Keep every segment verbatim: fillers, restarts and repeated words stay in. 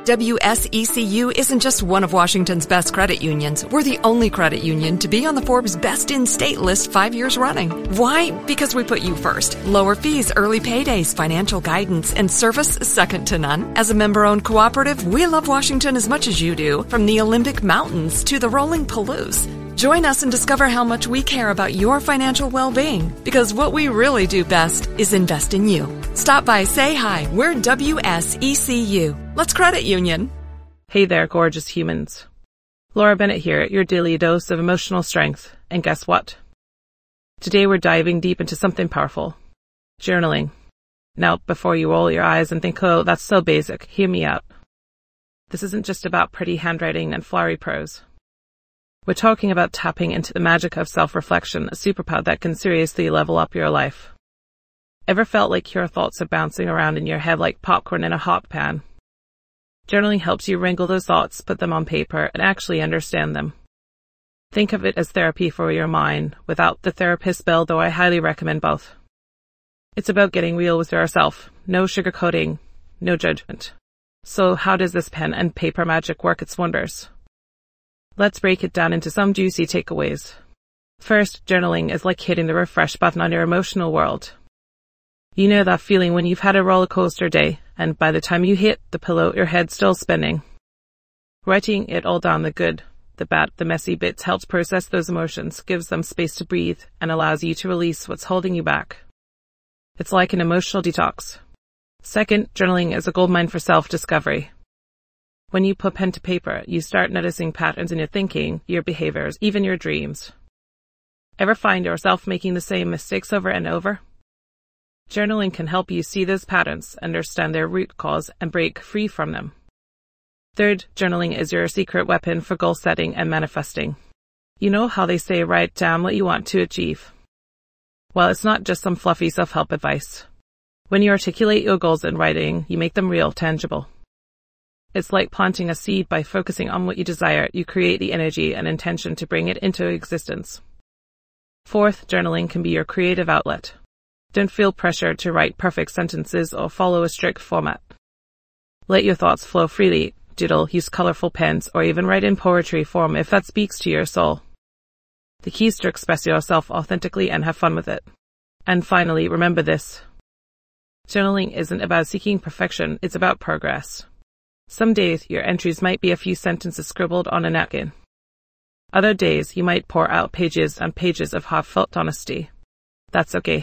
W S E C U isn't just one of Washington's best credit unions. We're the only credit union to be on the Forbes Best in State list five years running. Why? Because we put you first. Lower fees, early paydays, financial guidance, and service second to none. As a member-owned cooperative, we love Washington as much as you do, from the Olympic Mountains to the rolling Palouse. Join us and discover how much we care about your financial well-being, because what we really do best is invest in you. Stop by, say hi. We're W S E C U. Let's credit union. Hey there, gorgeous humans. Laura Bennett here, your daily dose of emotional strength. And guess what? Today we're diving deep into something powerful. Journaling. Now, before you roll your eyes and think, oh, that's so basic, hear me out. This isn't just about pretty handwriting and flowery prose. We're talking about tapping into the magic of self-reflection, a superpower that can seriously level up your life. Ever felt like your thoughts are bouncing around in your head like popcorn in a hot pan? Journaling helps you wrangle those thoughts, put them on paper, and actually understand them. Think of it as therapy for your mind, without the therapist bill, though I highly recommend both. It's about getting real with yourself. No sugarcoating, no judgment. So how does this pen and paper magic work its wonders? Let's break it down into some juicy takeaways. First, journaling is like hitting the refresh button on your emotional world. You know that feeling when you've had a roller coaster day, and by the time you hit the pillow, your head's still spinning. Writing it all down, the good, the bad, the messy bits, helps process those emotions, gives them space to breathe, and allows you to release what's holding you back. It's like an emotional detox. Second, journaling is a goldmine for self-discovery. When you put pen to paper, you start noticing patterns in your thinking, your behaviors, even your dreams. Ever find yourself making the same mistakes over and over? Journaling can help you see those patterns, understand their root cause, and break free from them. Third, journaling is your secret weapon for goal setting and manifesting. You know how they say write down what you want to achieve? Well, it's not just some fluffy self-help advice. When you articulate your goals in writing, you make them real, tangible. It's like planting a seed. By focusing on what you desire, you create the energy and intention to bring it into existence. Fourth, journaling can be your creative outlet. Don't feel pressure to write perfect sentences or follow a strict format. Let your thoughts flow freely, doodle, use colorful pens, or even write in poetry form if that speaks to your soul. The key is to express yourself authentically and have fun with it. And finally, remember this. Journaling isn't about seeking perfection, it's about progress. Some days, your entries might be a few sentences scribbled on a napkin. Other days, you might pour out pages and pages of heartfelt honesty. That's okay.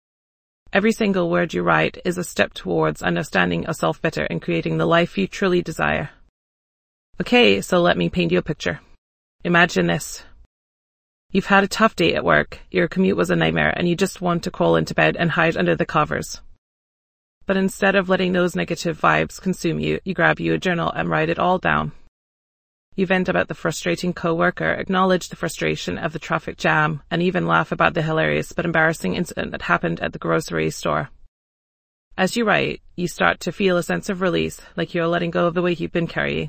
Every single word you write is a step towards understanding yourself better and creating the life you truly desire. Okay, so let me paint you a picture. Imagine this. You've had a tough day at work, your commute was a nightmare, and you just want to crawl into bed and hide under the covers. But instead of letting those negative vibes consume you, you grab you a journal and write it all down. You vent about the frustrating coworker, acknowledge the frustration of the traffic jam, and even laugh about the hilarious but embarrassing incident that happened at the grocery store. As you write, you start to feel a sense of release, like you're letting go of the weight you've been carrying.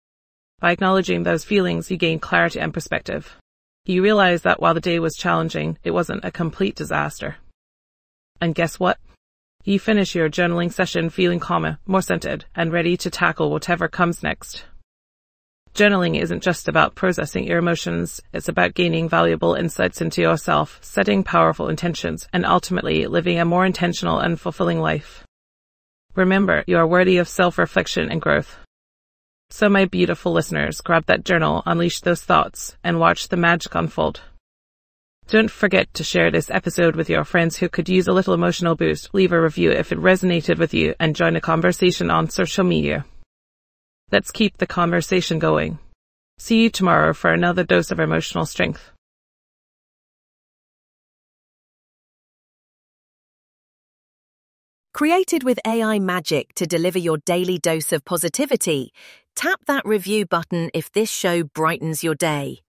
By acknowledging those feelings, you gain clarity and perspective. You realize that while the day was challenging, it wasn't a complete disaster. And guess what? You finish your journaling session feeling calmer, more centered, and ready to tackle whatever comes next. Journaling isn't just about processing your emotions, it's about gaining valuable insights into yourself, setting powerful intentions, and ultimately living a more intentional and fulfilling life. Remember, you are worthy of self-reflection and growth. So my beautiful listeners, grab that journal, unleash those thoughts, and watch the magic unfold. Don't forget to share this episode with your friends who could use a little emotional boost. Leave a review if it resonated with you, and join a conversation on social media. Let's keep the conversation going. See you tomorrow for another dose of emotional strength. Created with A I magic to deliver your daily dose of positivity, tap that review button if this show brightens your day.